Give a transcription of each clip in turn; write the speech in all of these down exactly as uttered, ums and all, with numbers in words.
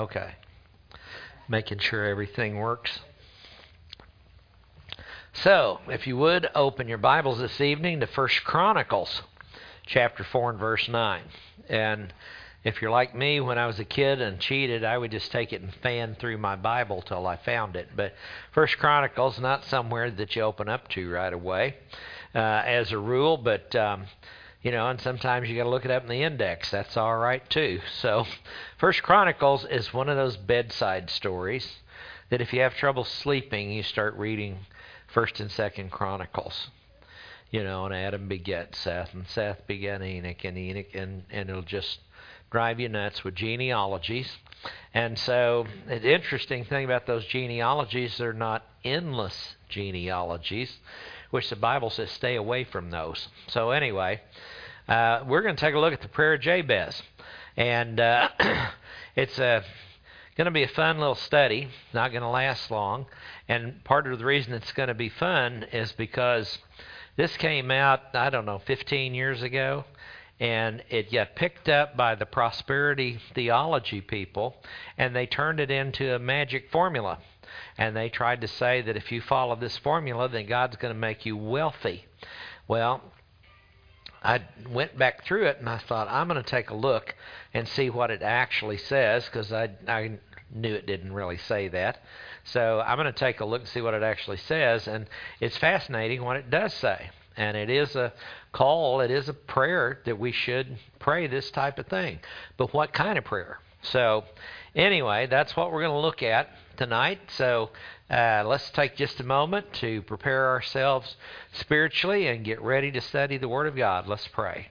Okay. Making sure everything works. So, if you would, open your Bibles this evening to First Chronicles, chapter four and verse nine. And if you're like me, when I was a kid and cheated, I would just take it and fan through my Bible till I found it. But First Chronicles, not somewhere that you open up to right away, uh, as a rule, but... Um, You know, and sometimes you got to look it up in the index. That's all right too. So, First Chronicles is one of those bedside stories that if you have trouble sleeping, you start reading First and Second Chronicles. You know, and Adam begat Seth, and Seth begat Enoch, and Enoch, and, and it'll just drive you nuts with genealogies. And so, the interesting thing about those genealogies, they're not endless genealogies, which the Bible says stay away from those. So anyway, uh, we're going to take a look at the prayer of Jabez. And uh, it's a, going to be a fun little study, not going to last long. And part of the reason it's going to be fun is because this came out, I don't know, fifteen years ago. And it got picked up by the prosperity theology people, and they turned it into a magic formula. And they tried to say that if you follow this formula, then God's going to make you wealthy. Well, I went back through it, and I thought, I'm going to take a look and see what it actually says, because I, I knew it didn't really say that. So I'm going to take a look and see what it actually says, and it's fascinating what it does say. And it is a call, it is a prayer that we should pray this type of thing. But what kind of prayer? So anyway, that's what we're going to look at tonight. So uh, let's take just a moment to prepare ourselves spiritually and get ready to study the Word of God. Let's pray.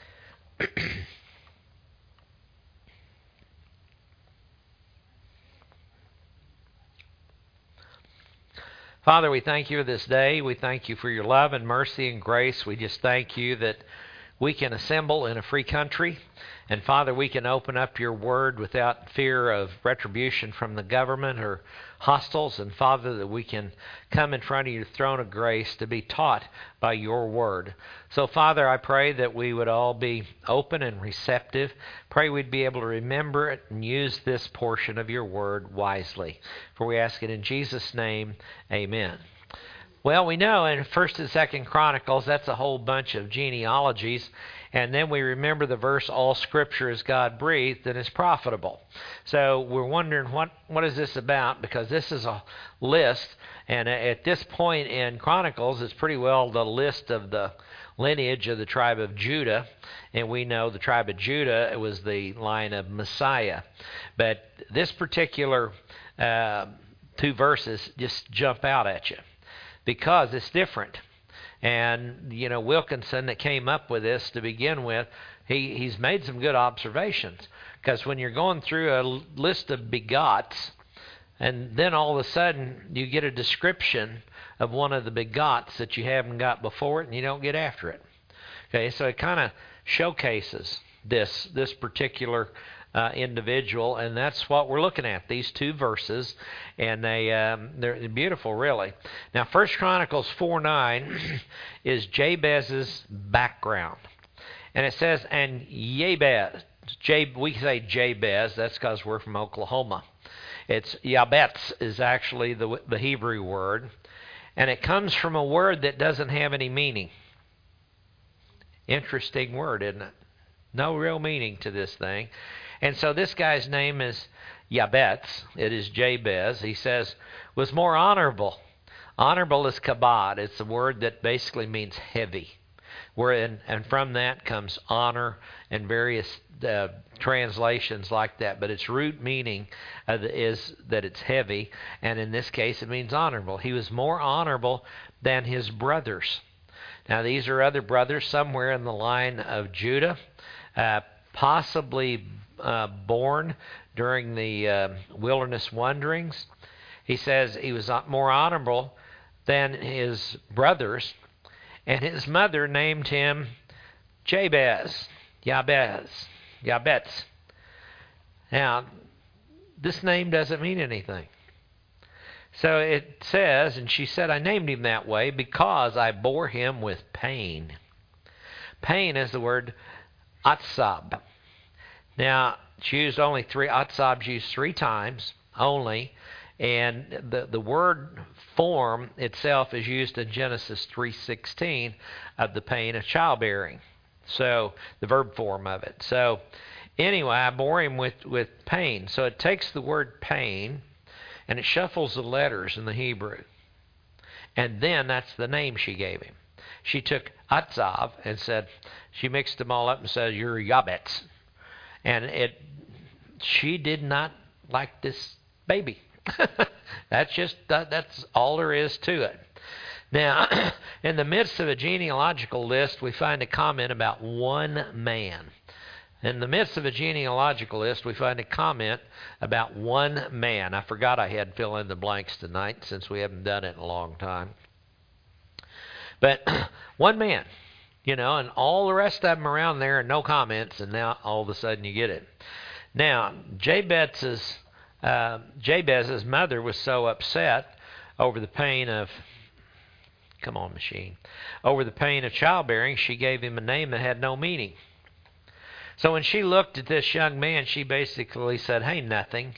Father, we thank you for this day. We thank you for your love and mercy and grace. We just thank you that we can assemble in a free country. And Father, we can open up your word without fear of retribution from the government or hostiles. And Father, that we can come in front of your throne of grace to be taught by your word. So Father, I pray that we would all be open and receptive. Pray we'd be able to remember it and use this portion of your word wisely. For we ask it in Jesus' name, amen. Well, we know in First and Second Chronicles, that's a whole bunch of genealogies. And then we remember the verse, all Scripture is God-breathed and is profitable. So we're wondering, what, what is this about? Because this is a list. And at this point in Chronicles, it's pretty well the list of the lineage of the tribe of Judah. And we know the tribe of Judah, it was the line of Messiah. But this particular uh, two verses just jump out at you, because it's different. And, you know, Wilkinson, that came up with this to begin with, he, he's made some good observations. Because when you're going through a list of begots, and then all of a sudden you get a description of one of the begots that you haven't got before it, and you don't get after it. Okay, so it kind of showcases this, this particular Uh, individual, and that's what we're looking at, these two verses, and they, um, they're beautiful, really. Now, First Chronicles four nine is Jabez's background, and it says, and Jabez, J, we say Jabez, that's because we're from Oklahoma. It's Yabetz is actually the, the Hebrew word, and it comes from a word that doesn't have any meaning. Interesting word, isn't it? No real meaning to this thing. And so this guy's name is Yabetz. It is Jabez. He says, was more honorable. Honorable is kabod. It's a word that basically means heavy. Where in, and from that comes honor and various uh, translations like that. But its root meaning uh, is that it's heavy. And in this case, it means honorable. He was more honorable than his brothers. Now, these are other brothers somewhere in the line of Judah, uh, possibly uh, born during the uh, wilderness wanderings. He says he was more honorable than his brothers, and his mother named him Jabez, Yabez, Yabetz. Now, this name doesn't mean anything. So it says, and she said, I named him that way because I bore him with pain. Pain is the word atzab. Now, it's used only three. Atzab's used three times only, and the the word form itself is used in Genesis three sixteen of the pain of childbearing. So the verb form of it. So anyway, I bore him with with pain. So it takes the word pain, and it shuffles the letters in the Hebrew, and then that's the name she gave him. She took Atzav and said, she mixed them all up and said, "You're Yabetz." And it, she did not like this baby. That's just, that, that's all there is to it. Now, in the midst of a genealogical list, we find a comment about one man. In the midst of a genealogical list, we find a comment about one man. I forgot I had fill in the blanks tonight since we haven't done it in a long time. But one man, you know, and all the rest of them around there, no comments, and now all of a sudden you get it. Now, Jabez's, uh, Jabez's mother was so upset over the pain of, come on, machine, over the pain of childbearing, she gave him a name that had no meaning. So when she looked at this young man, she basically said, "Hey, nothing.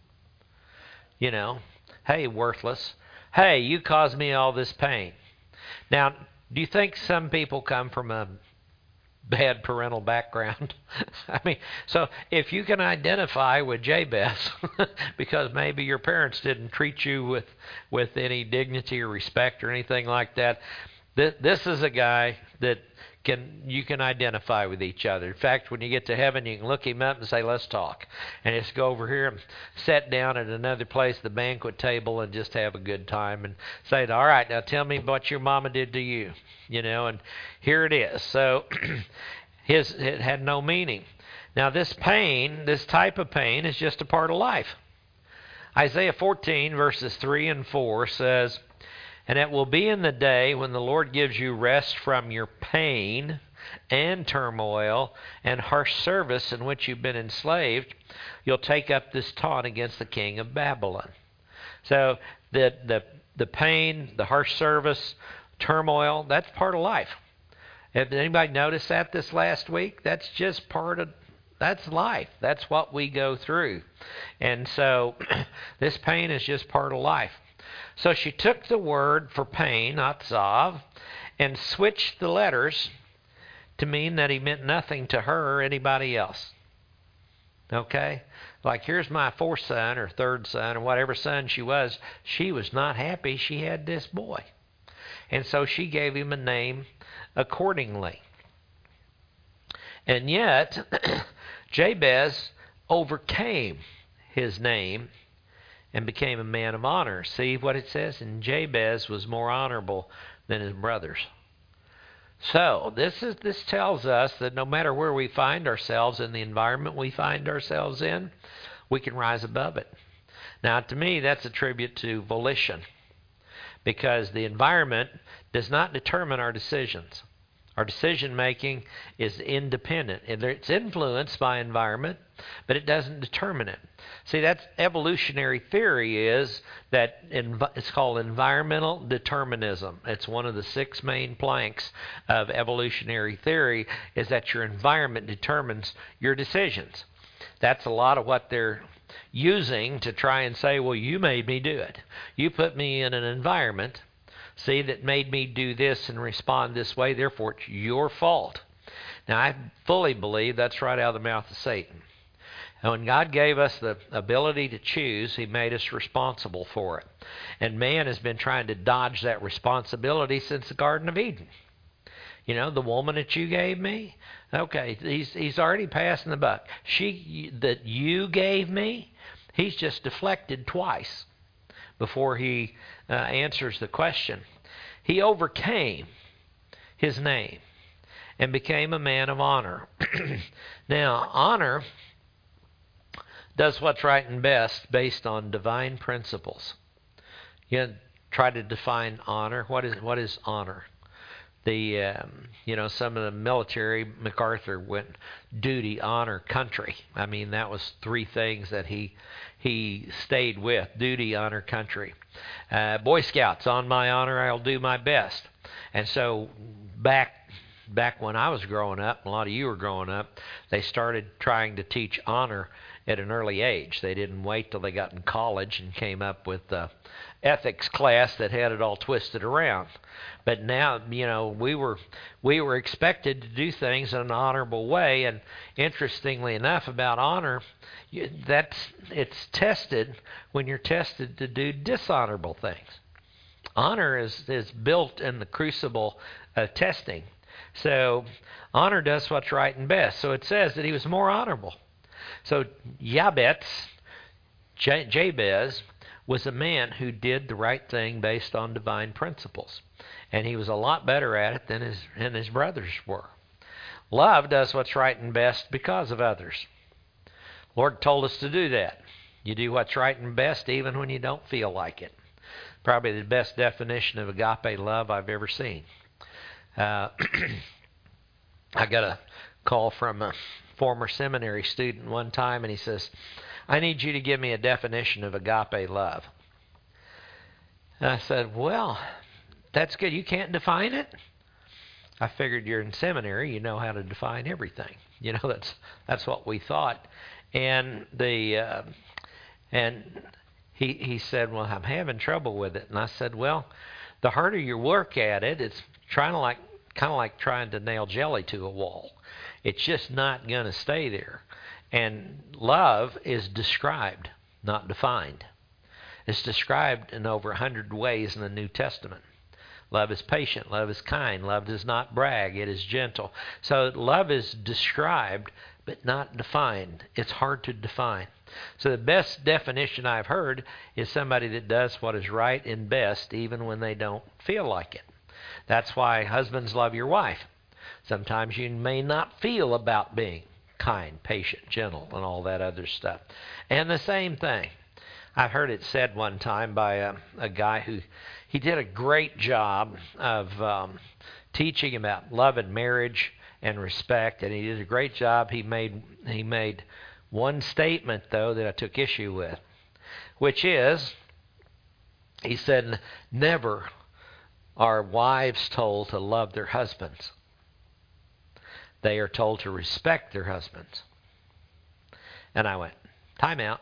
You know, hey, worthless. Hey, you caused me all this pain." Now, do you think some people come from a bad parental background? I mean, so if you can identify with Jabez, because maybe your parents didn't treat you with, with any dignity or respect or anything like that, th- this is a guy that can you can identify with each other. In fact, when you get to heaven, you can look him up and say, "Let's talk." And just go over here and sit down at another place, the banquet table, and just have a good time and say, "All right, now tell me what your mama did to you." You know, and here it is. So his it had no meaning. Now this pain, this type of pain, is just a part of life. Isaiah fourteen, verses three and four says, "And it will be in the day when the Lord gives you rest from your pain and turmoil and harsh service in which you've been enslaved, you'll take up this taunt against the king of Babylon." So the the the pain, the harsh service, turmoil, that's part of life. Have anybody noticed that this last week? That's just part of, that's life. That's what we go through. And so this pain is just part of life. So she took the word for pain, atzav, and switched the letters to mean that he meant nothing to her or anybody else. Okay? Like, here's my fourth son or third son or whatever son she was. She was not happy she had this boy. And so she gave him a name accordingly. And yet, Jabez overcame his name and became a man of honor. See what it says? And Jabez was more honorable than his brothers. So this is this tells us that no matter where we find ourselves in the environment we find ourselves in, we can rise above it. Now, to me, that's a tribute to volition, because the environment does not determine our decisions. Our decision making is independent. It's influenced by environment, but it doesn't determine it. See, that's evolutionary theory is that env- it's called environmental determinism. It's one of the six main planks of evolutionary theory, is that your environment determines your decisions. That's a lot of what they're using to try and say, well, you made me do it. You put me in an environment, see, that made me do this and respond this way, therefore it's your fault. Now, I fully believe that's right out of the mouth of Satan. And when God gave us the ability to choose, He made us responsible for it. And man has been trying to dodge that responsibility since the Garden of Eden. You know, the woman that you gave me, okay, he's he's already passing the buck. She that you gave me, he's just deflected twice before he uh, answers the question. He overcame his name and became a man of honor. Now, honor does what's right and best based on divine principles. You try to define honor. What is what is honor? The um, you know, some of the military, MacArthur went duty, honor, country. I mean, that was three things that he he stayed with: duty, honor, country. Uh, Boy Scouts, on my honor, I'll do my best. And so back back when I was growing up, a lot of you were growing up, they started trying to teach honor at an early age. They didn't wait till they got in college and came up with the ethics class that had it all twisted around. But now, you know, we were we were expected to do things in an honorable way. And interestingly enough, about honor, that's it's tested when you're tested to do dishonorable things. Honor is, is built in the crucible of testing. So honor does what's right and best. So it says that he was more honorable. So Jabez, Jabez, was a man who did the right thing based on divine principles. And he was a lot better at it than his, than his brothers were. Love does what's right and best because of others. Lord told us to do that. You do what's right and best even when you don't feel like it. Probably the best definition of agape love I've ever seen. Uh, I got a call from a former seminary student one time, and he says, I need you to give me a definition of agape love. And I said, well, that's good. You can't define it? I figured you're in seminary. You know how to define everything. You know, that's that's what we thought. And the uh, and he he said, well, I'm having trouble with it. And I said, well, the harder you work at it, it's trying to like kind of like trying to nail jelly to a wall. It's just not going to stay there. And love is described, not defined. It's described in over a hundred ways in the New Testament. Love is patient. Love is kind. Love does not brag. It is gentle. So love is described, but not defined. It's hard to define. So the best definition I've heard is somebody that does what is right and best, even when they don't feel like it. That's why husbands love your wife. Sometimes you may not feel about being kind, patient, gentle, and all that other stuff. And the same thing. I've heard it said one time by a, a guy who, he did a great job of um, teaching about love and marriage and respect, and he did a great job. He made he made one statement, though, that I took issue with, which is, he said, never are wives told to love their husbands. They are told to respect their husbands. And I went, time out.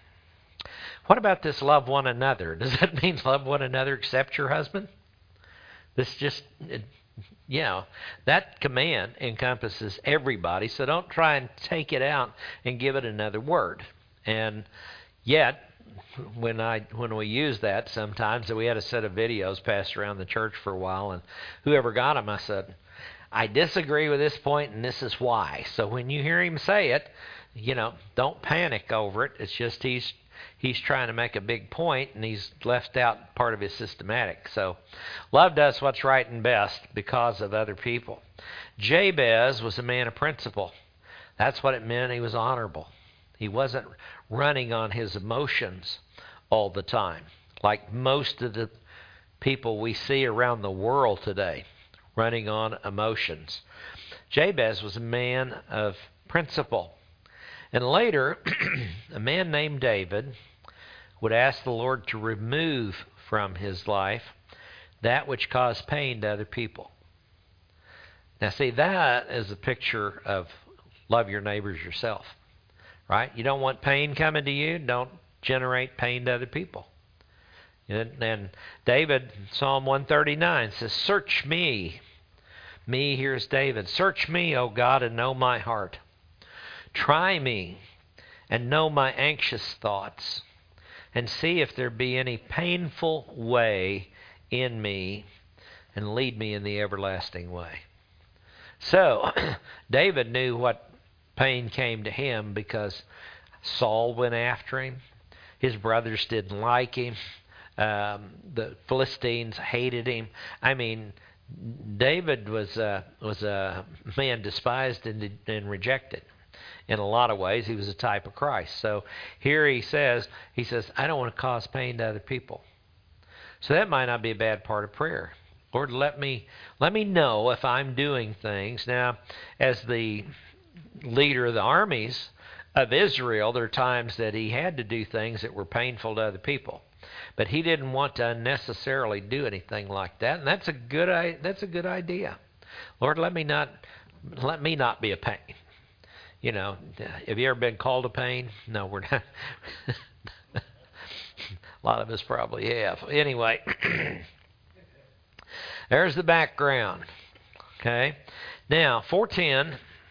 What about this love one another? Does that mean love one another except your husband? This just, it, you know, that command encompasses everybody, so don't try and take it out and give it another word. And yet, when I when we use that sometimes, we had a set of videos passed around the church for a while, and whoever got them, I said, I disagree with this point, and this is why. So when you hear him say it, you know, don't panic over it. It's just he's he's trying to make a big point, and he's left out part of his systematic. So love does what's right and best because of other people. Jabez was a man of principle. That's what it meant. He was honorable. He wasn't running on his emotions all the time, like most of the people we see around the world today, running on emotions. Jabez was a man of principle. And later, a man named David would ask the Lord to remove from his life that which caused pain to other people. Now, see, that is a picture of love your neighbors yourself, right? You don't want pain coming to you, don't generate pain to other people. And, and David, Psalm one thirty-nine says, search me. Me, here's David. Search me, O God, and know my heart. Try me and know my anxious thoughts, and see if there be any painful way in me, and lead me in the everlasting way. So, David knew what pain came to him because Saul went after him. His brothers didn't like him. Um, the Philistines hated him. I mean, David was a, was a man despised and, and rejected. In a lot of ways, he was a type of Christ. So here he says, he says, I don't want to cause pain to other people. So that might not be a bad part of prayer. Lord, let me let me know if I'm doing things. Now, as the leader of the armies of Israel, there are times that he had to do things that were painful to other people. But he didn't want to unnecessarily do anything like that, and that's a good that's a good idea. Lord, let me not let me not be a pain. You know, have you ever been called a pain? No, we're not. A lot of us probably have. Anyway, there's the background. Okay. Now, four ten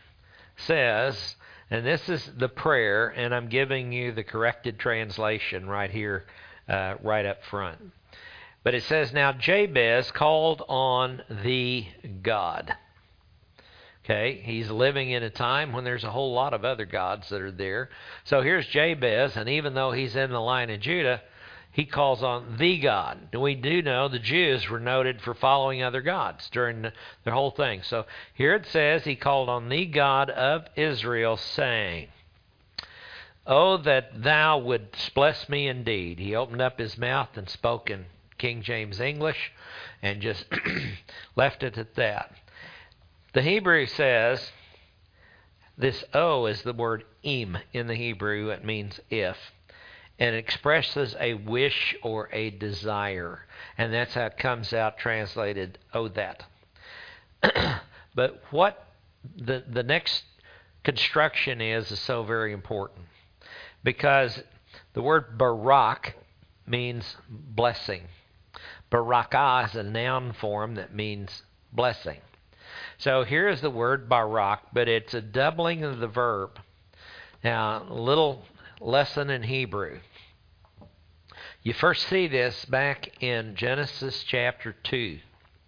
says, and this is the prayer, and I'm giving you the corrected translation right here, uh, right up front. But it says, now Jabez called on the God. Okay, he's living in a time when there's a whole lot of other gods that are there. So here's Jabez, and even though he's in the line of Judah, he calls on the God. And we do know the Jews were noted for following other gods during the, the whole thing. So here it says he called on the God of Israel, saying, oh, that thou wouldst bless me indeed. He opened up his mouth and spoke in King James English and just left it at that. The Hebrew says, this O is the word im in the Hebrew. It means if. And it expresses a wish or a desire. And that's how it comes out translated, oh, that. But what the, the next construction is is so very important. Because the word barak means blessing. Barakah is a noun form that means blessing. So here is the word barak, but it's a doubling of the verb. Now, a little lesson in Hebrew. You first see this back in Genesis chapter two.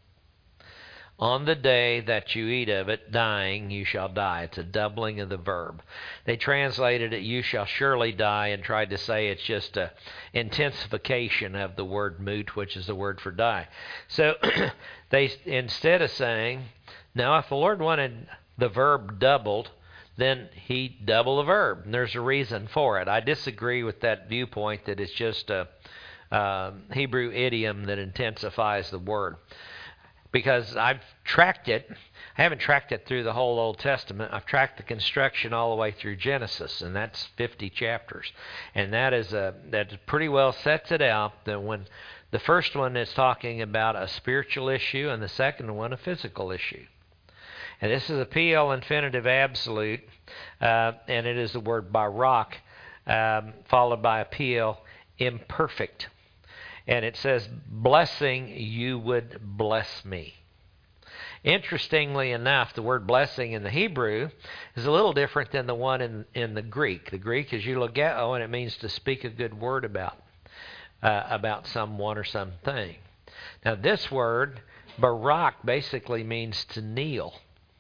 On the day that you eat of it, dying, you shall die. It's a doubling of the verb. They translated it, you shall surely die, and tried to say it's just a intensification of the word moot, which is the word for die. So they, instead of saying, now if the Lord wanted the verb doubled, then he double the verb. And there's a reason for it. I disagree with that viewpoint that it's just a uh, Hebrew idiom that intensifies the word. Because I've tracked it. I haven't tracked it through the whole Old Testament. I've tracked the construction all the way through Genesis, and that's fifty chapters. And that is a that pretty well sets it out that when the first one is talking about a spiritual issue and the second one a physical issue. And this is a P L infinitive absolute, uh, and it is the word barak, um, followed by a P L imperfect. And it says, blessing, you would bless me. Interestingly enough, the word blessing in the Hebrew is a little different than the one in, in the Greek. The Greek is eulogeo, and it means to speak a good word about, uh, about someone or something. Now this word, barak, basically means to kneel.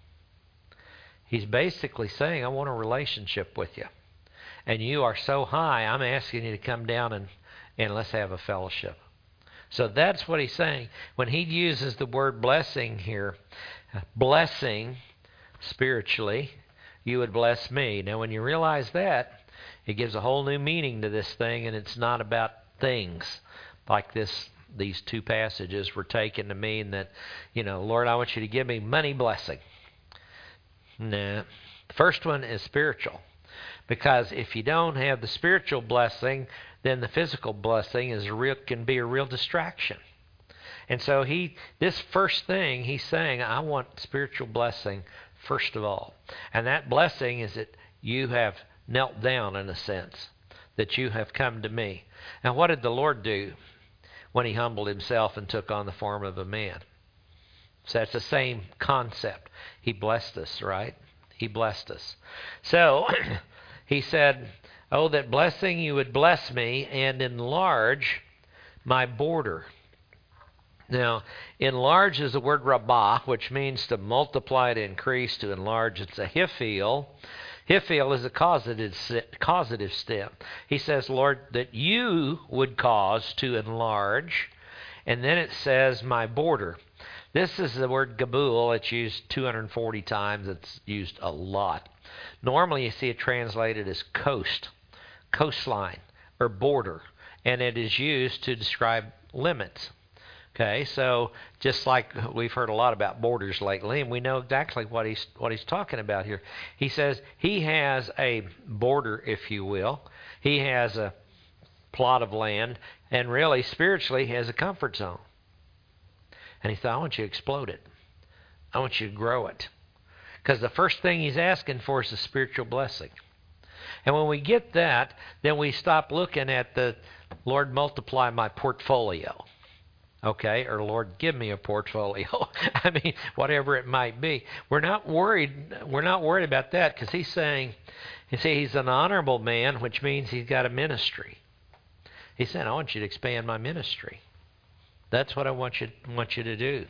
He's basically saying, I want a relationship with you. And you are so high, I'm asking you to come down and, and let's have a fellowship. So that's what he's saying. When he uses the word blessing here, blessing spiritually, you would bless me. Now when you realize that, it gives a whole new meaning to this thing, and it's not about things like this. These two passages were taken to mean that, you know, Lord, I want you to give me money blessing. Nah. The first one is spiritual. Because if you don't have the spiritual blessing, then the physical blessing is a real, can be a real distraction. And so he, this first thing, he's saying, I want spiritual blessing first of all. And that blessing is that you have knelt down in a sense, that you have come to me. Now what did the Lord do when he humbled himself and took on the form of a man? So that's the same concept. He blessed us, right? He blessed us. So he said, oh, that blessing you would bless me and enlarge my border. Now, enlarge is the word rabbah, which means to multiply, to increase, to enlarge. It's a hiphil. Hiphil is a causative, causative stem. He says, Lord, that you would cause to enlarge. And then it says, my border. This is the word gabul. It's used two hundred forty times. It's used a lot. Normally you see it translated as coast, coastline, or border. And it is used to describe limits. Okay, so just like we've heard a lot about borders lately, and we know exactly what he's what he's talking about here. He says he has a border, if you will. He has a plot of land, and really, spiritually, he has a comfort zone. And he thought, I want you to explode it. I want you to grow it. Because the first thing he's asking for is a spiritual blessing. And when we get that, then we stop looking at the, Lord, multiply my portfolio. Okay, or Lord, give me a portfolio. I mean, whatever it might be. We're not worried. We're not worried about that, because he's saying, you see, he's an honorable man, which means he's got a ministry. He's saying, I want you to expand my ministry. That's what I want you want you to do.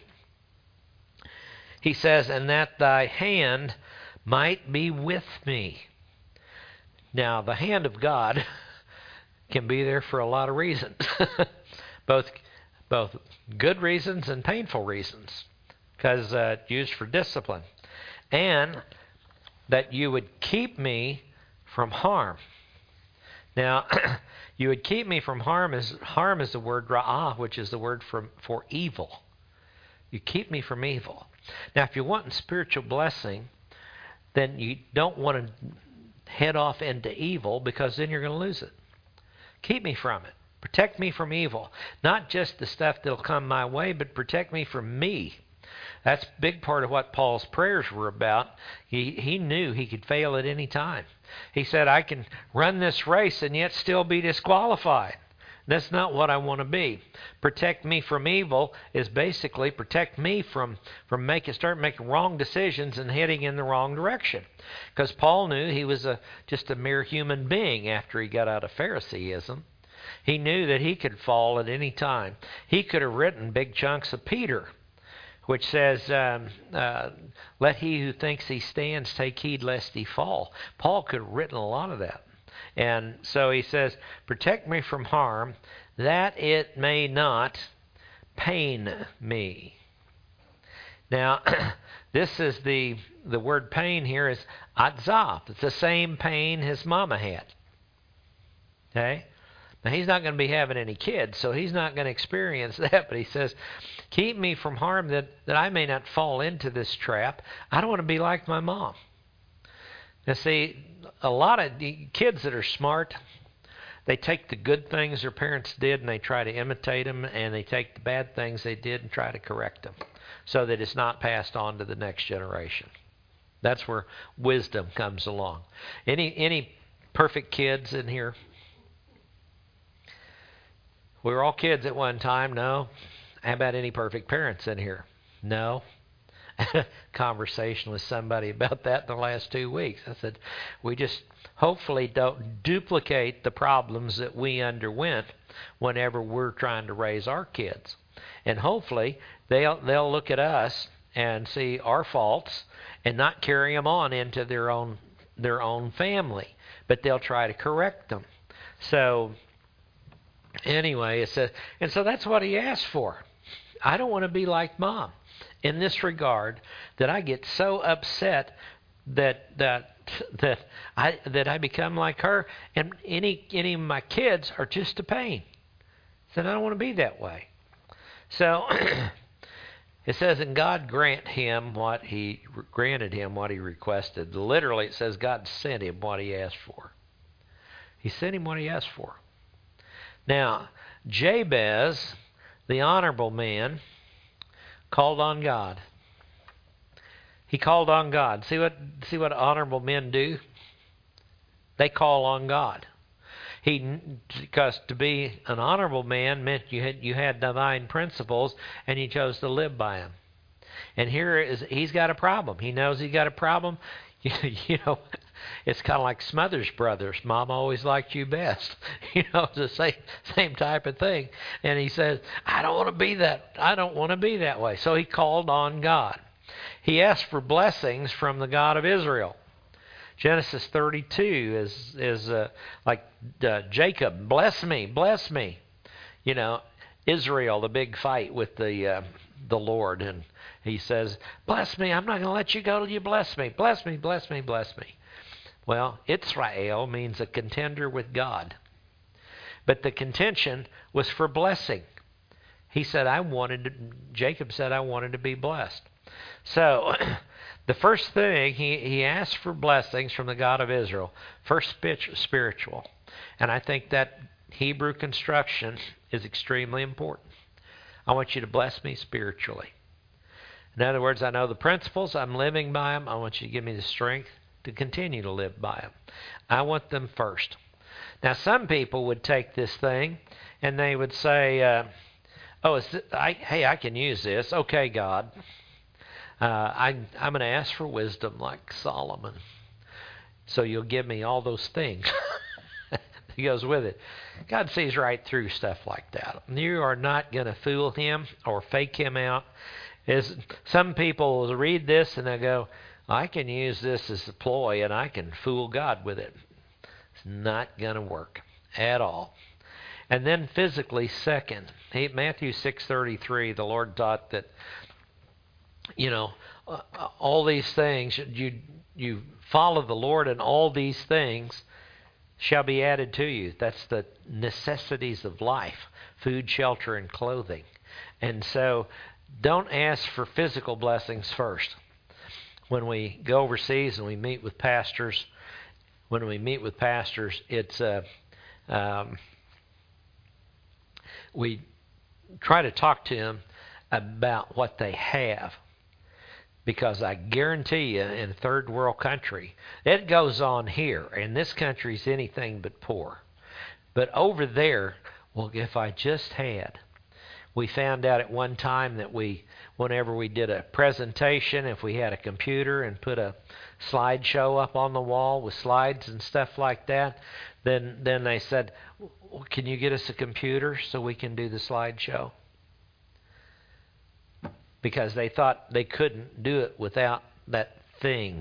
He says, and that thy hand might be with me. Now, the hand of God can be there for a lot of reasons, both both good reasons and painful reasons, because uh, used for discipline, and that you would keep me from harm. Now, you would keep me from harm. Is harm is the word ra'ah, which is the word for, for evil. You keep me from evil. Now, if you want spiritual blessing, then you don't want to head off into evil, because then you're going to lose it. Keep me from it. Protect me from evil. Not just the stuff that'll come my way, but protect me from me. That's a big part of what Paul's prayers were about. He, he knew he could fail at any time. He said, I can run this race and yet still be disqualified. That's not what I want to be. Protect me from evil is basically protect me from, from making start making wrong decisions and heading in the wrong direction. Because Paul knew he was a, just a mere human being after he got out of Phariseeism. He knew that he could fall at any time. He could have written big chunks of Peter, which says, um, uh, let he who thinks he stands take heed lest he fall. Paul could have written a lot of that. And so he says, protect me from harm, that it may not pain me. Now, this is the, the word pain here is atzah. It's the same pain his mama had. Okay? Now, he's not going to be having any kids, so he's not going to experience that. But he says, keep me from harm that, that I may not fall into this trap. I don't want to be like my mom. Now, see, a lot of kids that are smart, they take the good things their parents did and they try to imitate them, and they take the bad things they did and try to correct them so that it's not passed on to the next generation. That's where wisdom comes along. Any any perfect kids in here? We were all kids at one time. No. How about any perfect parents in here? No. Conversation with somebody about that in the last two weeks. I said, we just hopefully don't duplicate the problems that we underwent whenever we're trying to raise our kids. And hopefully they'll they'll look at us and see our faults and not carry them on into their own their own family, but they'll try to correct them. So anyway, it says, and so that's what he asked for. I don't want to be like Mom in this regard, that I get so upset that that that I that I become like her, and any any of my kids are just a pain. So I don't want to be that way. So it says, and God grant him what he granted him what he requested. Literally, it says God sent him what he asked for. He sent him what he asked for. Now, Jabez, the honorable man, called on God. He called on God. See what see what honorable men do? They call on God. He because to be an honorable man meant you had you had divine principles, and he chose to live by them. And here is he's got a problem. He knows he's got a problem. You, you know, it's kind of like Smothers Brothers. Mom always liked you best. You know, it's the same same type of thing. And he says, I don't want to be that. I don't want to be that way. So he called on God. He asked for blessings from the God of Israel. Genesis thirty-two is is uh, like uh, Jacob, bless me, bless me. You know, Israel, the big fight with the uh, the Lord, and he says, bless me, I'm not going to let you go till you bless me. Bless me, bless me, bless me. Well, Israel means a contender with God. But the contention was for blessing. He said, I wanted to, Jacob said, I wanted to be blessed. So, the first thing, he, he asked for blessings from the God of Israel. First, spiritual. And I think that Hebrew construction is extremely important. I want you to bless me spiritually. In other words, I know the principles. I'm living by them. I want you to give me the strength to continue to live by them. I want them first. Now, some people would take this thing and they would say, uh, oh, is this, I, hey, I can use this. Okay, God. Uh, I, I'm going to ask for wisdom like Solomon. So you'll give me all those things. He goes with it. God sees right through stuff like that. You are not going to fool him or fake him out. As some people will read this and they go, I can use this as a ploy and I can fool God with it. It's not going to work at all. And then physically, second, he, Matthew six thirty-three, the Lord taught that, you know, uh, all these things, you you follow the Lord and all these things shall be added to you. That's the necessities of life, food, shelter, and clothing. And so don't ask for physical blessings first. When we go overseas and we meet with pastors, when we meet with pastors, it's uh, um, we try to talk to them about what they have. Because I guarantee you, in a third world country, it goes on here. And this country's anything but poor. But over there, well, if I just had. We found out at one time that we, whenever we did a presentation, if we had a computer and put a slideshow up on the wall with slides and stuff like that, then then they said, well, can you get us a computer so we can do the slideshow? Because they thought they couldn't do it without that thing.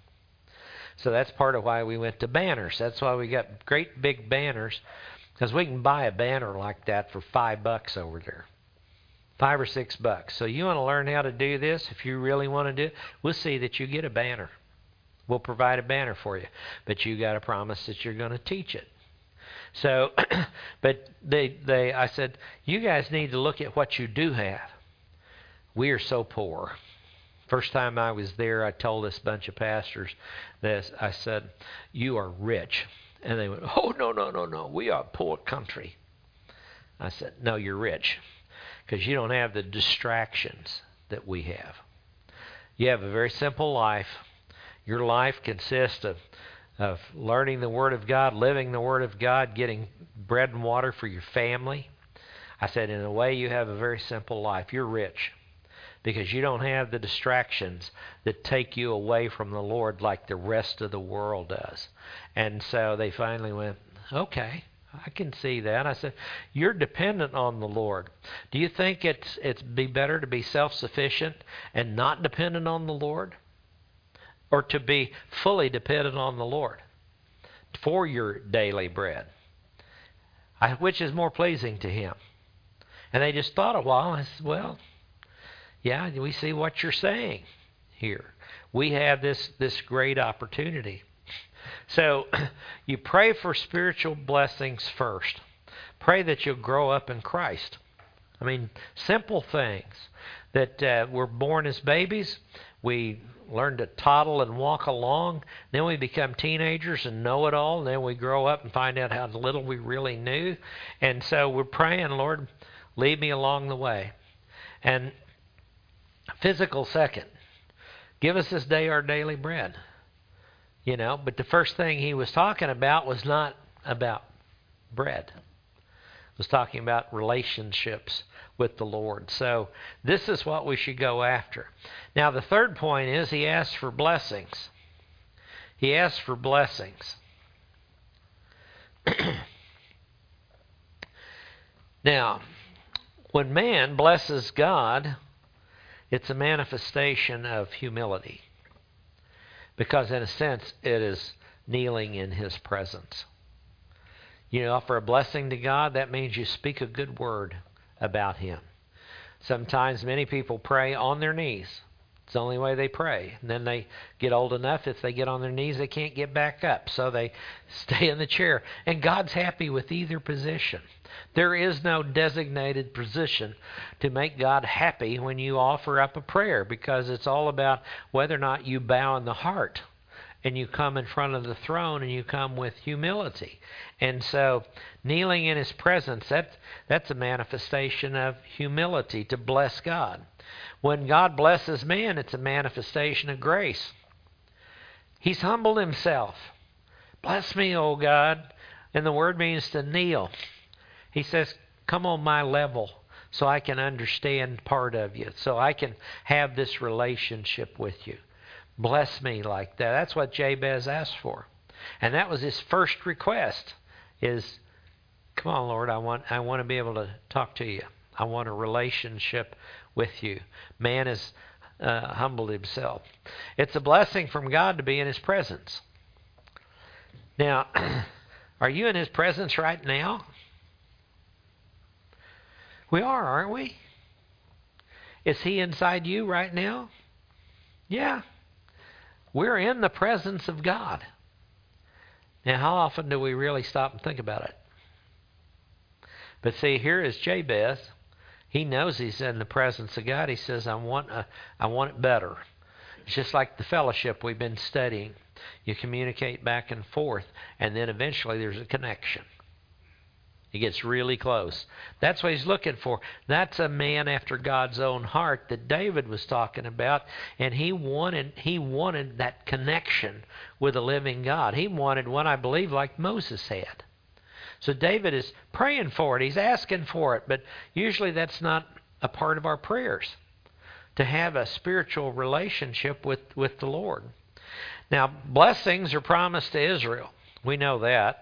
So that's part of why we went to banners. That's why we got great big banners, because we can buy a banner like that for five bucks over there. Five or six bucks. So you want to learn how to do this? If you really want to do it, we'll see that you get a banner. We'll provide a banner for you. But you got to promise that you're going to teach it. So, but they, they, I said, you guys need to look at what you do have. We are so poor. First time I was there, I told this bunch of pastors this. I said, you are rich. And they went, oh, no, no, no, no. We are a poor country. I said, no, you're rich. Because you don't have the distractions that we have. You have a very simple life. Your life consists of, of learning the Word of God, living the Word of God, getting bread and water for your family. I said, in a way, you have a very simple life. You're rich. Because you don't have the distractions that take you away from the Lord like the rest of the world does. And so they finally went, okay, I can see that. I said, you're dependent on the Lord. Do you think it's it's be better to be self-sufficient and not dependent on the Lord? Or to be fully dependent on the Lord for your daily bread? I, which is more pleasing to Him? And they just thought a while. I said, well, yeah, we see what you're saying here. We have this, this great opportunity. So you pray for spiritual blessings first. Pray that you'll grow up in Christ. I mean, simple things. That uh, we're born as babies. We learn to toddle and walk along. Then we become teenagers and know it all. And then we grow up and find out how little we really knew. And so we're praying, Lord, lead me along the way. And physical second. Give us this day our daily bread. You know, but the first thing he was talking about was not about bread. It was talking about relationships with the Lord. So this is what we should go after. Now the third point is he asked for blessings. He asked for blessings. Now, when man blesses God, it's a manifestation of humility. Because in a sense, it is kneeling in His presence. You offer a blessing to God, that means you speak a good word about Him. Sometimes many people pray on their knees. It's the only way they pray. And then they get old enough, if they get on their knees, they can't get back up. So they stay in the chair. And God's happy with either position. There is no designated position to make God happy when you offer up a prayer, because it's all about whether or not you bow in the heart and you come in front of the throne and you come with humility. And so kneeling in His presence, that, that's a manifestation of humility to bless God. When God blesses man, it's a manifestation of grace. He's humbled Himself. Bless me, O God. And the word means to kneel. He says, come on my level so I can understand part of you, so I can have this relationship with you. Bless me like that. That's what Jabez asked for. And that was his first request is, come on, Lord, I want I want to be able to talk to you. I want a relationship with you. Man has uh, humbled himself. It's a blessing from God to be in His presence. Now, are you in His presence right now? We are, aren't we? Is He inside you right now? Yeah. We're in the presence of God. Now, how often do we really stop and think about it? But see, here is Jabez. He knows he's in the presence of God. He says, I want, a, I want it better. It's just like the fellowship we've been studying. You communicate back and forth, and then eventually there's a connection. He gets really close. That's what he's looking for. That's a man after God's own heart that David was talking about, and he wanted he wanted that connection with the living God. He wanted one, I believe, like Moses had. So David is praying for it. He's asking for it, but usually that's not a part of our prayers, to have a spiritual relationship with, with the Lord. Now, blessings are promised to Israel. We know that.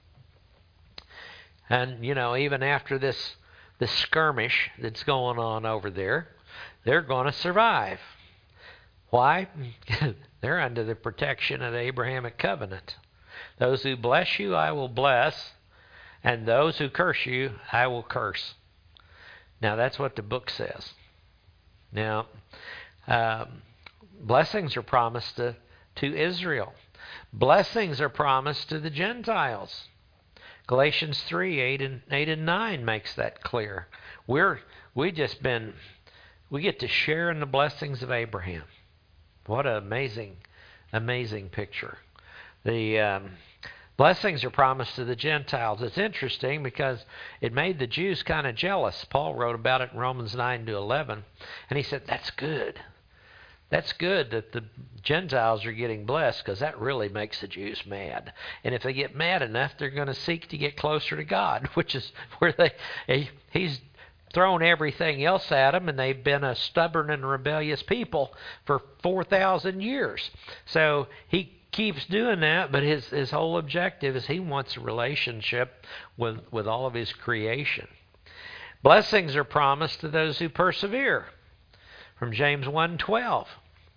And, you know, even after this, this skirmish that's going on over there, they're going to survive. Why? They're under the protection of the Abrahamic covenant. Those who bless you, I will bless, and those who curse you, I will curse. Now, that's what the book says. Now, um, blessings are promised to, to Israel. Blessings are promised to the Gentiles. Galatians three, eight and eight and nine makes that clear. We're we just been we get to share in the blessings of Abraham. What an amazing, amazing picture. The um, blessings are promised to the Gentiles. It's interesting because it made the Jews kind of jealous. Paul wrote about it in Romans nine to eleven, and he said that's good. That's good that the Gentiles are getting blessed, because that really makes the Jews mad. And if they get mad enough, they're going to seek to get closer to God, which is where they He's thrown everything else at them, and they've been a stubborn and rebellious people for four thousand years. So He keeps doing that, but his, his whole objective is He wants a relationship with, with all of His creation. Blessings are promised to those who persevere. From James one twelve.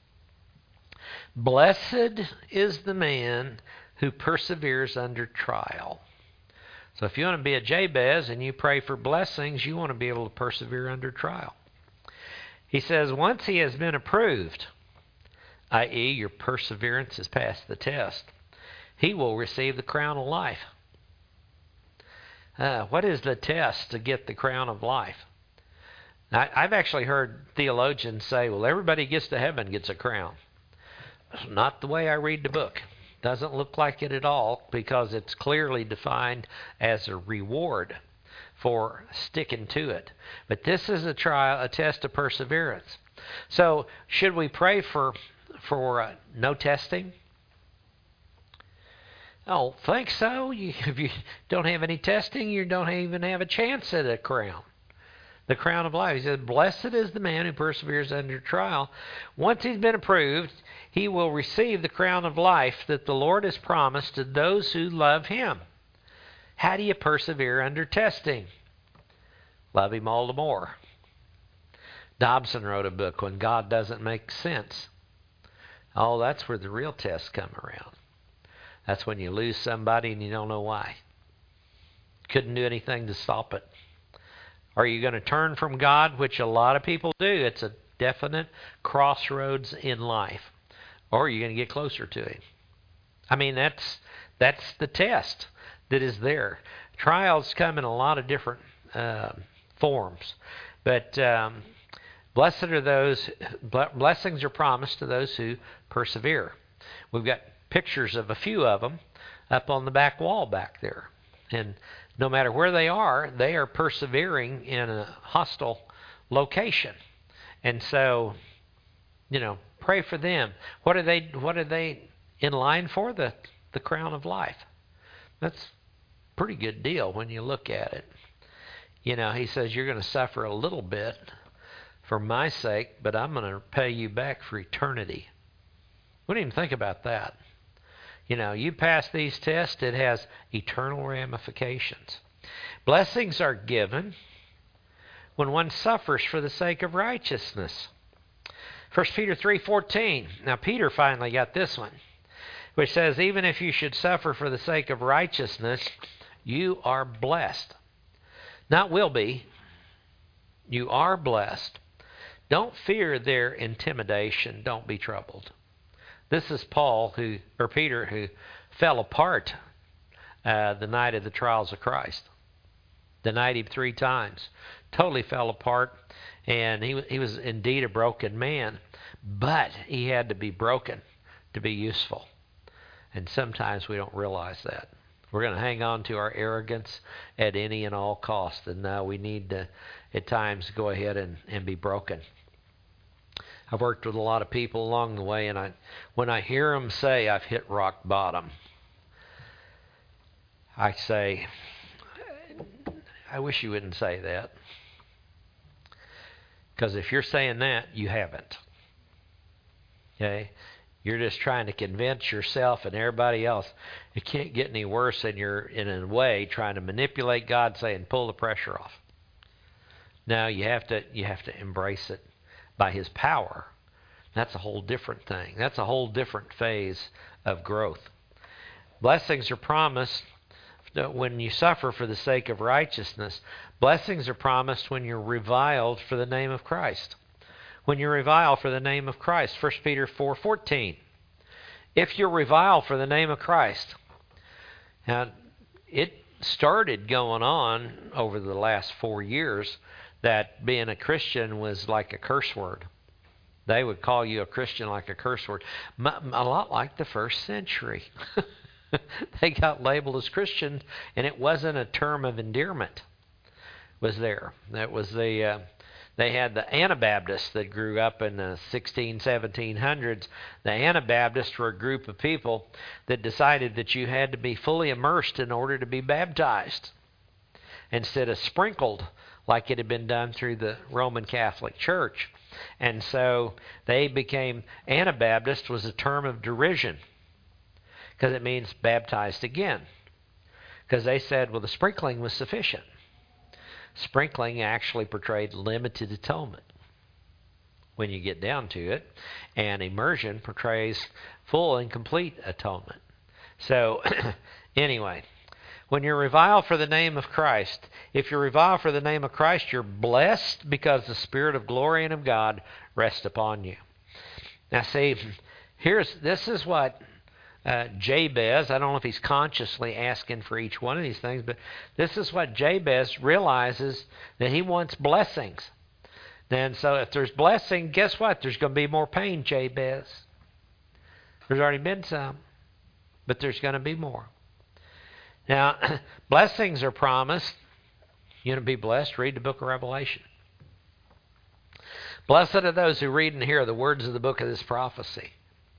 Blessed is the man who perseveres under trial. So if you want to be a Jabez and you pray for blessings, you want to be able to persevere under trial. He says once he has been approved, that is your perseverance has passed the test, he will receive the crown of life. Uh, what is the test to get the crown of life? Now, I've actually heard theologians say, well, everybody gets to heaven gets a crown. That's not the way I read the book. Doesn't look like it at all, because it's clearly defined as a reward for sticking to it. But this is a trial, a test of perseverance. So should we pray for, for uh, no testing? Oh, think so? You, if you don't have any testing, you don't even have a chance at a crown. The crown of life. He said, blessed is the man who perseveres under trial. Once he's been approved, he will receive the crown of life that the Lord has promised to those who love Him. How do you persevere under testing? Love Him all the more. Dobson wrote a book, When God Doesn't Make Sense. Oh, that's where the real tests come around. That's when you lose somebody and you don't know why. Couldn't do anything to stop it. Are you going to turn from God, which a lot of people do? It's a definite crossroads in life. Or are you going to get closer to Him? I mean, that's that's the test that is there. Trials come in a lot of different uh, forms. But um, blessed are those, blessings are promised to those who persevere. We've got pictures of a few of them up on the back wall back there. And no matter where they are, they are persevering in a hostile location. And so, you know, pray for them. What are they what are they in line for? The the crown of life. That's a pretty good deal when you look at it. You know, he says you're going to suffer a little bit for my sake, but I'm going to pay you back for eternity. We didn't even think about that. You know, you pass these tests, it has eternal ramifications. Blessings are given when one suffers for the sake of righteousness. First Peter three fourteen. Now, Peter finally got this one, which says, even if you should suffer for the sake of righteousness, you are blessed. Not will be. You are blessed. Don't fear their intimidation. Don't be troubled. This is Paul, who or Peter, who fell apart uh, the night of the trials of Christ. Denied him three times. Totally fell apart, and he he was indeed a broken man. But he had to be broken to be useful. And sometimes we don't realize that. We're going to hang on to our arrogance at any and all cost, and now we need to, at times, go ahead and, and be broken. I've worked with a lot of people along the way, and I, when I hear them say, I've hit rock bottom, I say, I wish you wouldn't say that. Because if you're saying that, you haven't. Okay? You're just trying to convince yourself and everybody else it can't get any worse, and you're, in a way, trying to manipulate God, saying, pull the pressure off. Now, you have to you have to embrace it by His power. That's a whole different thing. That's a whole different phase of growth. Blessings are promised when you suffer for the sake of righteousness. Blessings are promised when you're reviled for the name of Christ. When you're reviled for the name of Christ. First Peter four fourteen. If you're reviled for the name of Christ. Now, it started going on over the last four years that being a Christian was like a curse word. They would call you a Christian like a curse word. A lot like the first century. They got labeled as Christians, and it wasn't a term of endearment. Was there? That was the uh, they had the Anabaptists that grew up in the sixteen, seventeen hundreds. The Anabaptists were a group of people that decided that you had to be fully immersed in order to be baptized, instead of sprinkled like it had been done through the Roman Catholic Church. And so they became, Anabaptist was a term of derision, because it means baptized again. Because they said, well, the sprinkling was sufficient. Sprinkling actually portrayed limited atonement when you get down to it, and immersion portrays full and complete atonement. So, anyway, when you're reviled for the name of Christ, if you're reviled for the name of Christ, you're blessed because the Spirit of glory and of God rests upon you. Now, see, here's this is what uh, Jabez, I don't know if he's consciously asking for each one of these things, but this is what Jabez realizes, that he wants blessings. And so if there's blessing, guess what? There's going to be more pain, Jabez. There's already been some, but there's going to be more. Now, blessings are promised. You're going to be blessed. Read the book of Revelation. Blessed are those who read and hear the words of the book of this prophecy.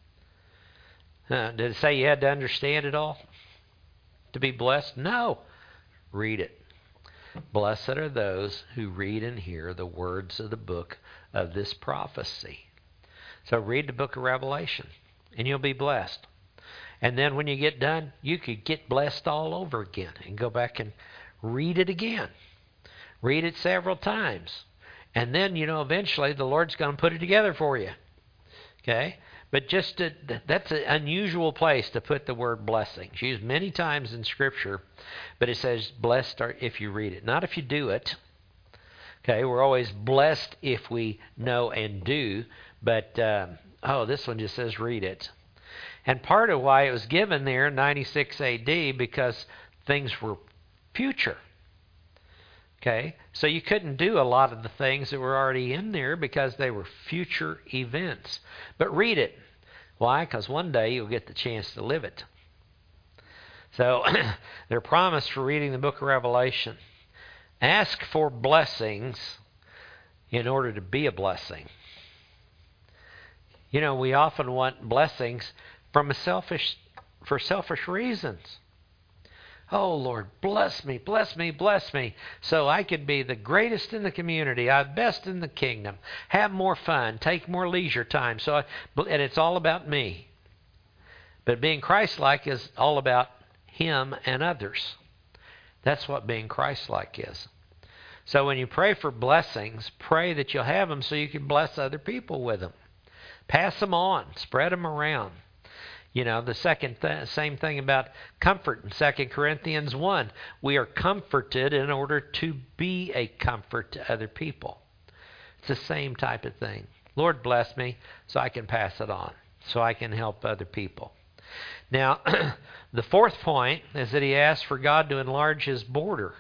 Uh, did it say you had to understand it all to be blessed? No. Read it. Blessed are those who read and hear the words of the book of this prophecy. So read the book of Revelation, and you'll be blessed. And then when you get done, you could get blessed all over again and go back and read it again. Read it several times. And then, you know, eventually the Lord's going to put it together for you. Okay? But just to, that's an unusual place to put the word blessing. It's used many times in Scripture, but it says blessed are if you read it, not if you do it. Okay? We're always blessed if we know and do, but, um, oh, this one just says read it. And part of why it was given there in ninety-six A D, because things were future. Okay? So you couldn't do a lot of the things that were already in there because they were future events. But read it. Why? Because one day you'll get the chance to live it. So their promise for reading the book of Revelation: ask for blessings in order to be a blessing. You know, we often want blessings from a selfish, for selfish reasons. Oh, Lord, bless me, bless me, bless me, so I could be the greatest in the community, I'm best in the kingdom, have more fun, take more leisure time. So, I, and it's all about me. But being Christ-like is all about Him and others. That's what being Christ-like is. So when you pray for blessings, pray that you'll have them so you can bless other people with them. Pass them on, spread them around. You know, the second th- same thing about comfort in Second Corinthians one. We are comforted in order to be a comfort to other people. It's the same type of thing. Lord, bless me so I can pass it on, so I can help other people. Now, the fourth point is that he asked for God to enlarge his border.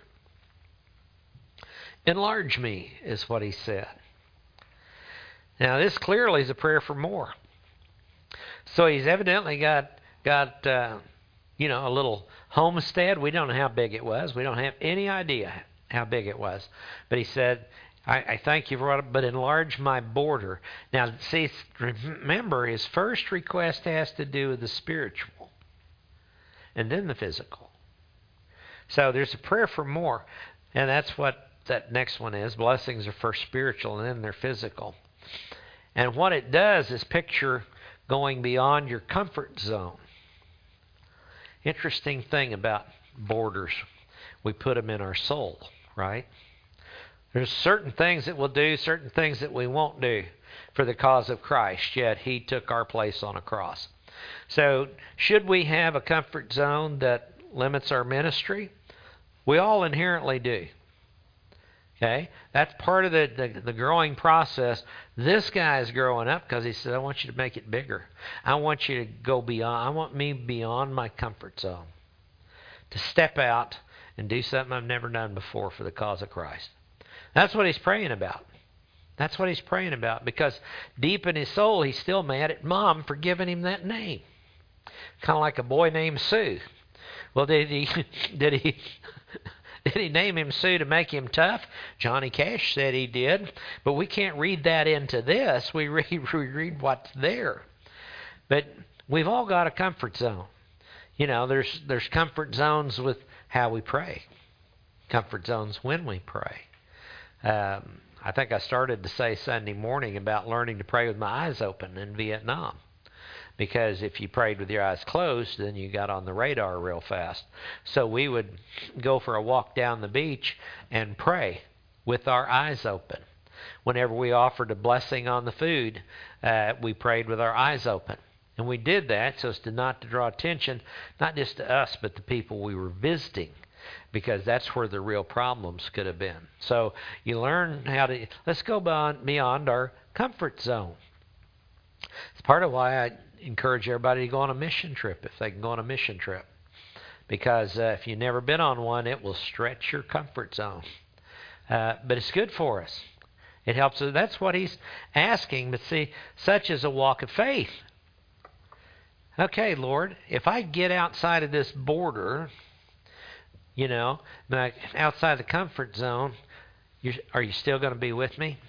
Enlarge me is what he said. Now, this clearly is a prayer for more. So he's evidently got, got uh, you know, a little homestead. We don't know how big it was. We don't have any idea how big it was. But he said, I, I thank you for it, but enlarge my border. Now, see, remember, his first request has to do with the spiritual and then the physical. So there's a prayer for more, and that's what that next one is. Blessings are first spiritual and then they're physical. And what it does is picture going beyond your comfort zone. Interesting thing about borders. We put them in our soul, right? There's certain things that we'll do, certain things that we won't do for the cause of Christ, yet He took our place on a cross. So, should we have a comfort zone that limits our ministry? We all inherently do. Okay? That's part of the, the, the growing process. This guy is growing up because he said, I want you to make it bigger. I want you to go beyond. I want me beyond my comfort zone. To step out and do something I've never done before for the cause of Christ. That's what he's praying about. That's what he's praying about. Because deep in his soul, he's still mad at Mom for giving him that name. Kind of like a boy named Sue. Well, did he... did he Did he name him Sue to make him tough? Johnny Cash said he did. But we can't read that into this. We read, we read what's there. But we've all got a comfort zone. You know, there's there's comfort zones with how we pray. Comfort zones when we pray. Um, I think I started to say Sunday morning about learning to pray with my eyes open in Vietnam. Because if you prayed with your eyes closed, then you got on the radar real fast. So we would go for a walk down the beach and pray with our eyes open. Whenever we offered a blessing on the food, uh, we prayed with our eyes open. And we did that so as to not to draw attention, not just to us, but the people we were visiting. Because that's where the real problems could have been. So you learn how to, let's go beyond, beyond our comfort zone. It's part of why I encourage everybody to go on a mission trip if they can go on a mission trip. Because uh, if you've never been on one, it will stretch your comfort zone. Uh, but it's good for us. It helps us. That's what he's asking. But see, such is a walk of faith. Okay, Lord, if I get outside of this border, you know, like outside the comfort zone, you're, are you still going to be with me?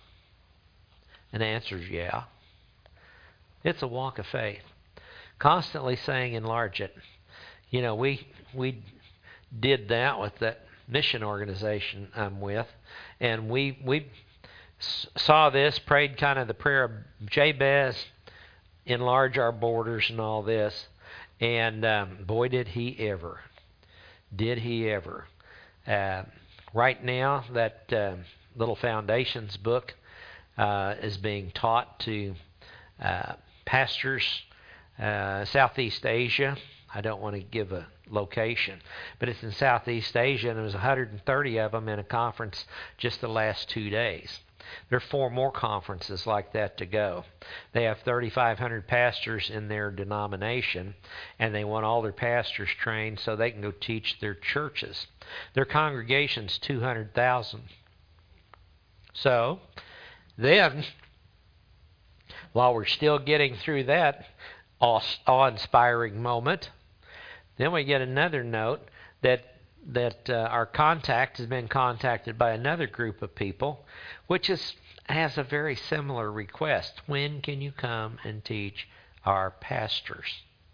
And the answer is yeah. It's a walk of faith. Constantly saying enlarge it. You know, we we did that with that mission organization I'm with. And we, we saw this, prayed kind of the prayer of Jabez, enlarge our borders and all this. And um, boy, did he ever. Did he ever. Uh, right now, that uh, Little Foundations book uh, is being taught to uh, pastors, uh, Southeast Asia. I don't want to give a location, but it's in Southeast Asia, and there was one hundred thirty of them in a conference just the last two days. There are four more conferences like that to go. They have thirty-five hundred pastors in their denomination, and they want all their pastors trained so they can go teach their churches. Their congregation's two hundred thousand. So, then, while we're still getting through that awe-inspiring moment, then we get another note that that uh, our contact has been contacted by another group of people, which is has a very similar request. When can you come and teach our pastors?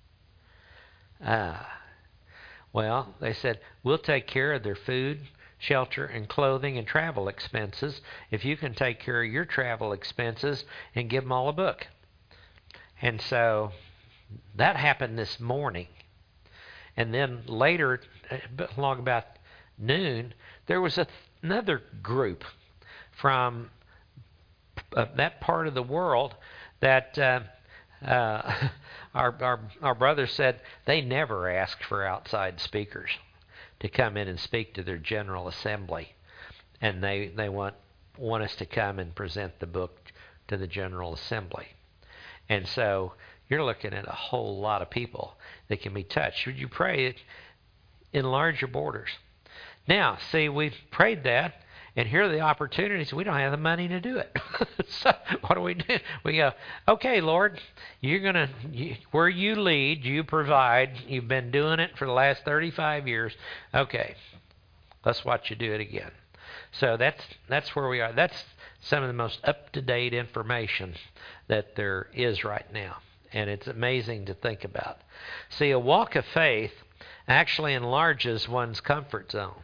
Ah, well, they said, we'll take care of their food, shelter, and clothing and travel expenses if you can take care of your travel expenses and give them all a book. And so that happened this morning. And then later, along about noon, there was a, another group from uh, that part of the world that uh, uh, our, our our brother said they never ask for outside speakers to come in and speak to their General Assembly, and they they want want us to come and present the book to the General Assembly. And so you're looking at a whole lot of people that can be touched. Would you pray, enlarge your borders? Now, see, we've prayed that, and here are the opportunities. We don't have the money to do it. So what do we do? We go, okay, Lord, you're gonna you, where you lead, you provide. You've been doing it for the last thirty-five years. Okay, let's watch you do it again. So that's that's where we are. That's some of the most up-to-date information that there is right now. And it's amazing to think about. See, a walk of faith actually enlarges one's comfort zone.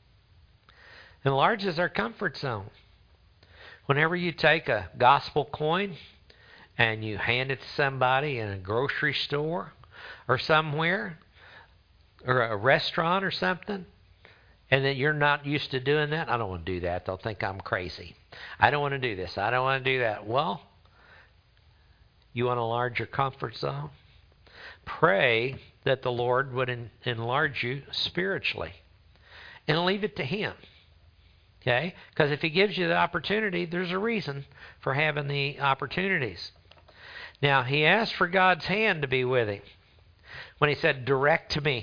Enlarges our comfort zone. Whenever you take a gospel coin and you hand it to somebody in a grocery store or somewhere, or a restaurant or something, and that you're not used to doing that, I don't want to do that. They'll think I'm crazy. I don't want to do this. I don't want to do that. Well, you want to enlarge your comfort zone? Pray that the Lord would en- enlarge you spiritually. And leave it to Him. Okay? Because if He gives you the opportunity, there's a reason for having the opportunities. Now, He asked for God's hand to be with him. When He said, direct me.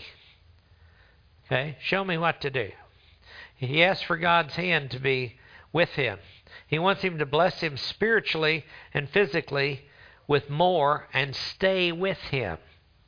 Okay? Show me what to do. He asked for God's hand to be with him. He wants him to bless him spiritually and physically with more and stay with him.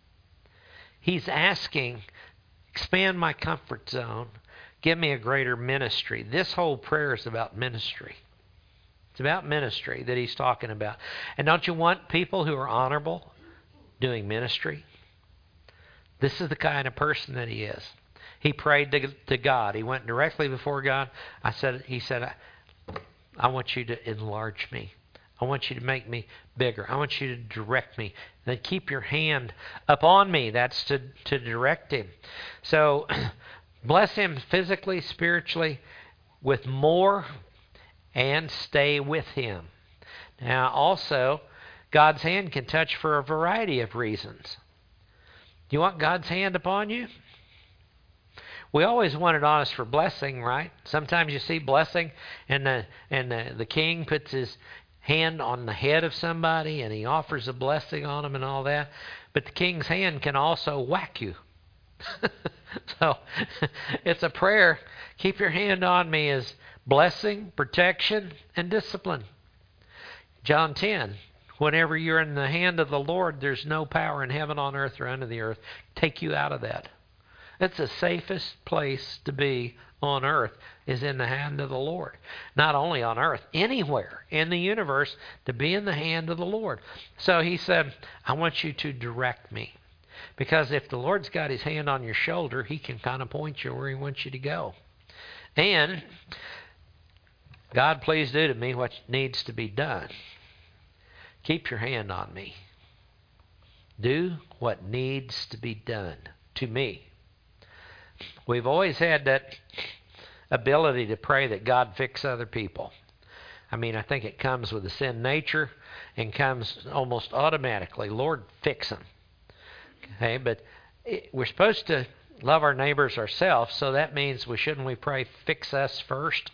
He's asking, expand my comfort zone. Give me a greater ministry. This whole prayer is about ministry. It's about ministry that he's talking about. And don't you want people who are honorable doing ministry? This is the kind of person that he is. He prayed to, to God. He went directly before God. I said, he said, I, I want you to enlarge me. I want you to make me bigger. I want you to direct me. Then keep your hand upon me. That's to, to direct him. So bless him physically, spiritually, with more, and stay with him. Now also, God's hand can touch for a variety of reasons. You want God's hand upon you? We always want it on us for blessing, right? Sometimes you see blessing, and the and the, the king puts his hand on the head of somebody, and he offers a blessing on them and all that. But the king's hand can also whack you. So it's a prayer. Keep your hand on me as blessing, protection, and discipline. John ten. Whenever you're in the hand of the Lord, there's no power in heaven, on earth, or under the earth. Take you out of that. It's the safest place to be on earth, is in the hand of the Lord. Not only on earth, anywhere in the universe, to be in the hand of the Lord. So he said, I want you to direct me. Because if the Lord's got his hand on your shoulder, he can kind of point you where he wants you to go. And God, please do to me what needs to be done. Keep your hand on me. Do what needs to be done to me. We've always had that ability to pray that God fix other people. I mean, I think it comes with the sin nature and comes almost automatically. Lord, fix them. Okay, but it, we're supposed to love our neighbors ourselves, so that means we shouldn't we pray, fix us first?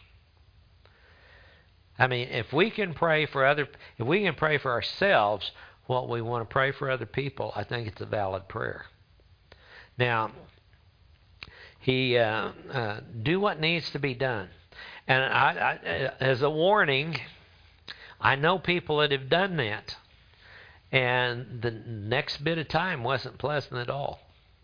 I mean, if we can pray for other, if we can pray for ourselves what we want to pray for other people, I think it's a valid prayer. Now, he uh, uh, do what needs to be done, and I, I, as a warning, I know people that have done that. And the next bit of time wasn't pleasant at all.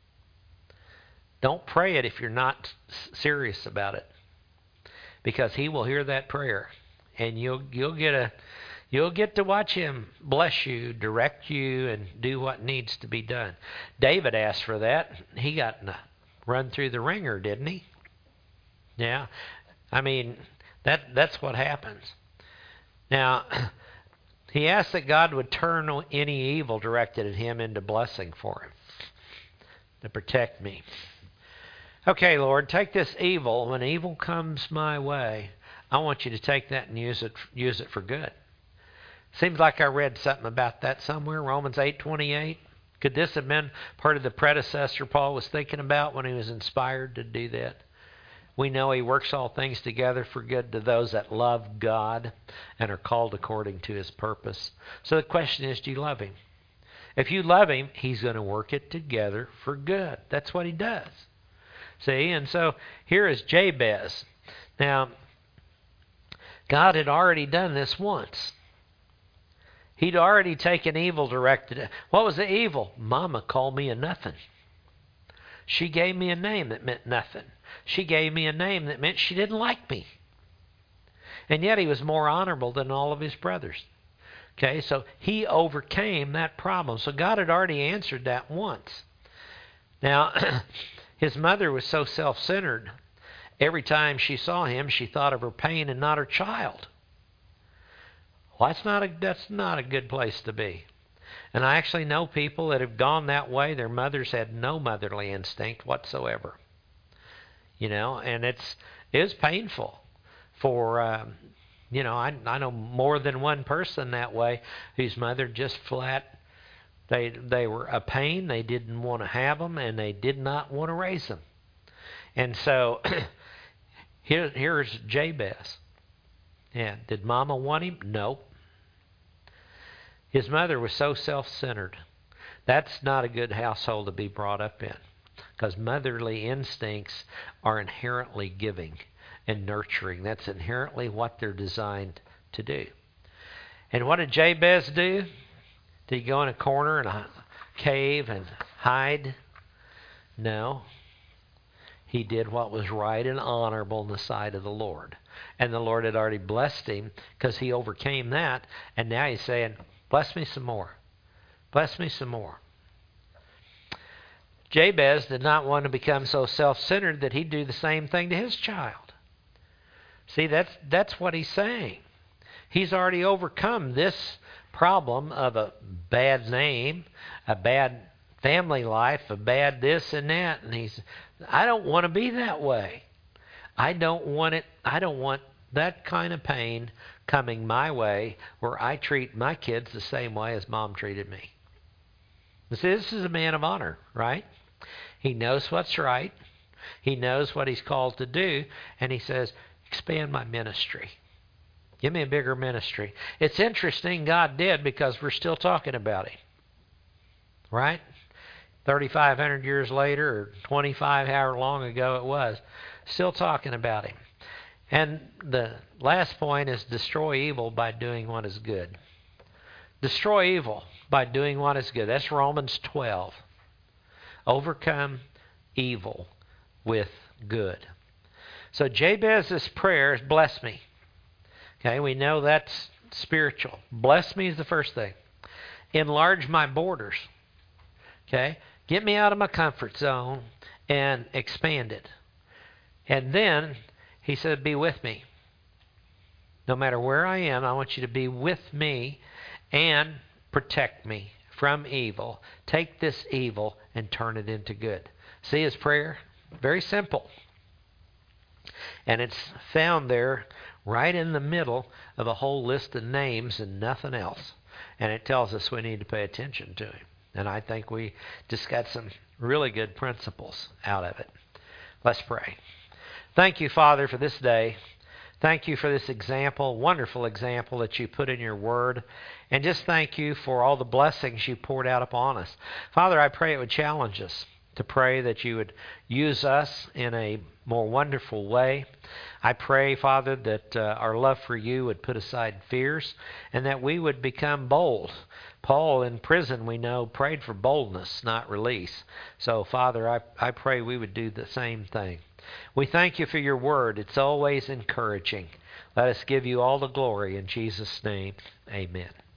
Don't pray it if you're not serious about it, because he will hear that prayer, and you'll you'll get a you'll get to watch him bless you, direct you, and do what needs to be done. David asked for that. He got run through the ringer, didn't he? Yeah. I mean, that that's what happens. Now, he asked that God would turn any evil directed at him into blessing for him, to protect me. Okay, Lord, take this evil. When evil comes my way, I want you to take that and use it use it for good. Seems like I read something about that somewhere, Romans eight twenty-eight. Could this have been part of the predecessor Paul was thinking about when he was inspired to do that? We know he works all things together for good to those that love God and are called according to his purpose. So the question is, do you love him? If you love him, he's going to work it together for good. That's what he does. See, and so here is Jabez. Now, God had already done this once. He'd already taken evil directed. What was the evil? Mama called me a nothing. She gave me a name that meant nothing. She gave me a name that meant she didn't like me. And yet he was more honorable than all of his brothers. Okay, so he overcame that problem. So God had already answered that once. Now, his mother was so self-centered. Every time she saw him, she thought of her pain and not her child. Well, that's not a, that's not a good place to be. And I actually know people that have gone that way. Their mothers had no motherly instinct whatsoever. You know, and it's it is painful for, um, you know, I, I know more than one person that way whose mother just flat, they they were a pain. They didn't want to have them, and they did not want to raise them. And so here here's Jabez. Yeah, did Mama want him? No. His mother was so self-centered. That's not a good household to be brought up in, because motherly instincts are inherently giving and nurturing. That's inherently what they're designed to do. And what did Jabez do? Did he go in a corner in a cave and hide? No. He did what was right and honorable in the sight of the Lord. And the Lord had already blessed him because he overcame that. And now he's saying, bless me some more. Bless me some more. Jabez did not want to become so self-centered that he'd do the same thing to his child. See, that's that's what he's saying. He's already overcome this problem of a bad name, a bad family life, a bad this and that. And he's, I don't want to be that way. I don't want it. I don't want that kind of pain coming my way where I treat my kids the same way as Mom treated me. See, this is a man of honor, right? He knows what's right. He knows what he's called to do. And he says, expand my ministry. Give me a bigger ministry. It's interesting God did, because we're still talking about him. Right? thirty-five hundred years later, or twenty-five, however long ago it was, still talking about him. And the last point is destroy evil by doing what is good. Destroy evil by doing what is good. That's Romans twelve. Overcome evil with good. So Jabez's prayer is bless me. Okay, we know that's spiritual. Bless me is the first thing. Enlarge my borders. Okay, get me out of my comfort zone and expand it. And then he said, be with me. No matter where I am, I want you to be with me and protect me from evil. Take this evil and turn it into good. See his prayer? Very simple. And it's found there right in the middle of a whole list of names and nothing else. And it tells us we need to pay attention to him. And I think we just got some really good principles out of it. Let's pray. Thank you, Father, for this day. Thank you for this example, wonderful example that you put in your word. And just thank you for all the blessings you poured out upon us. Father, I pray it would challenge us to pray that you would use us in a more wonderful way. I pray, Father, that uh, our love for you would put aside fears and that we would become bold. Paul in prison, we know, prayed for boldness, not release. So, Father, I, I pray we would do the same thing. We thank you for your word. It's always encouraging. Let us give you all the glory in Jesus' name. Amen.